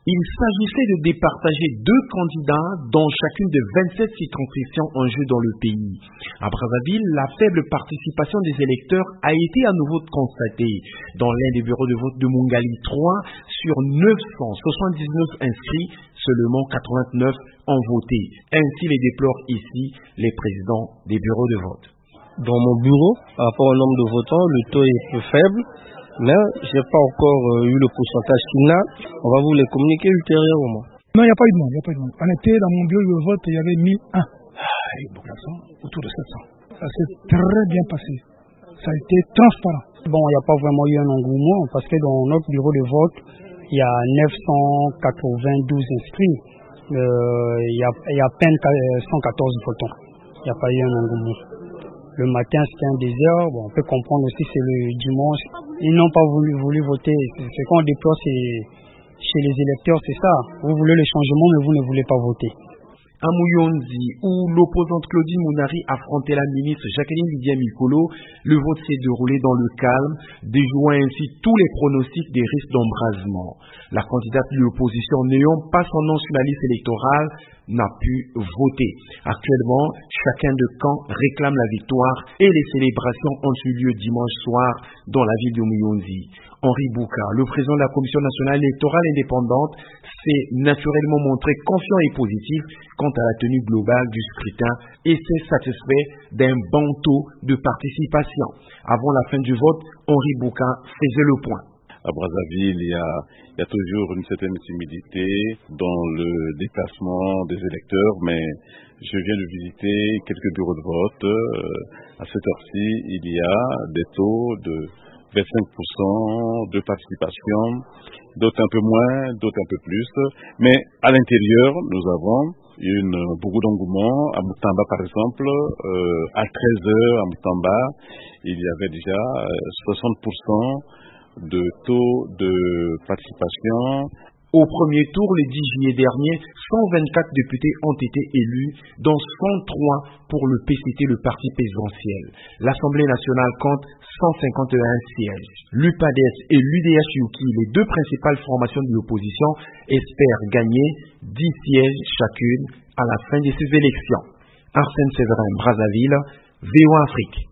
Il s'agissait de départager deux candidats dans chacune des 27 circonscriptions en jeu dans le pays. À Brazzaville, la faible participation des électeurs a été à nouveau constatée. Dans l'un des bureaux de vote de Mungali 3, sur 979 inscrits, seulement 89 ont voté. Ainsi les déplorent ici les présidents des bureaux de vote. Dans mon bureau, par rapport au nombre de votants, le taux est peu faible. Mais je n'ai pas encore eu le pourcentage final. On va vous les communiquer ultérieurement. Non, il n'y a pas eu de monde. On était dans mon bureau de vote, il y avait 1001. Et beaucoup d'absents, autour de 700. Ça s'est très bien passé. Ça a été transparent. Bon, il n'y a pas vraiment eu un engouement parce que dans notre bureau de vote, il y a 992 inscrits. Il y a à peine 114 votants. Il n'y a pas eu un engouement. Le matin, c'était un désert. Bon, on peut comprendre aussi, c'est le dimanche. Ils n'ont pas voulu voter. Ce qu'on déplore, chez les électeurs, c'est ça. Vous voulez le changement, mais vous ne voulez pas voter. À Mouyonzi, où l'opposante Claudine Mounari affrontait la ministre Jacqueline Lydia Mikolo, le vote s'est déroulé dans le calme, déjouant ainsi tous les pronostics des risques d'embrasement. La candidate de l'opposition n'ayant pas son nom sur la liste électorale n'a pu voter. Actuellement, chacun de camp réclame la victoire et les célébrations ont eu lieu dimanche soir dans la ville de Mouyonzi. Henri Bouka, le président de la Commission nationale électorale indépendante, s'est naturellement montré confiant et positif quant à la tenue globale du scrutin et s'est satisfait d'un bon taux de participation. Avant la fin du vote, Henri Bouka faisait le point. À Brazzaville, il y a toujours une certaine timidité dans le déplacement des électeurs, mais je viens de visiter quelques bureaux de vote. À cette heure-ci, il y a des taux de 25% de participation, d'autres un peu moins, d'autres un peu plus. Mais à l'intérieur, nous avons beaucoup d'engouement. À Moutamba, par exemple, à 13h à Moutamba, il y avait déjà 60% de taux de participation. Au premier tour, le 10 juillet dernier, 124 députés ont été élus, dont 103 pour le PCT, le parti présidentiel. L'Assemblée nationale compte 151 sièges. L'UPADES et l'UDH-UKI, les deux principales formations de l'opposition, espèrent gagner 10 sièges chacune à la fin de ces élections. Arsène Séverin, Brazzaville, VOA Afrique.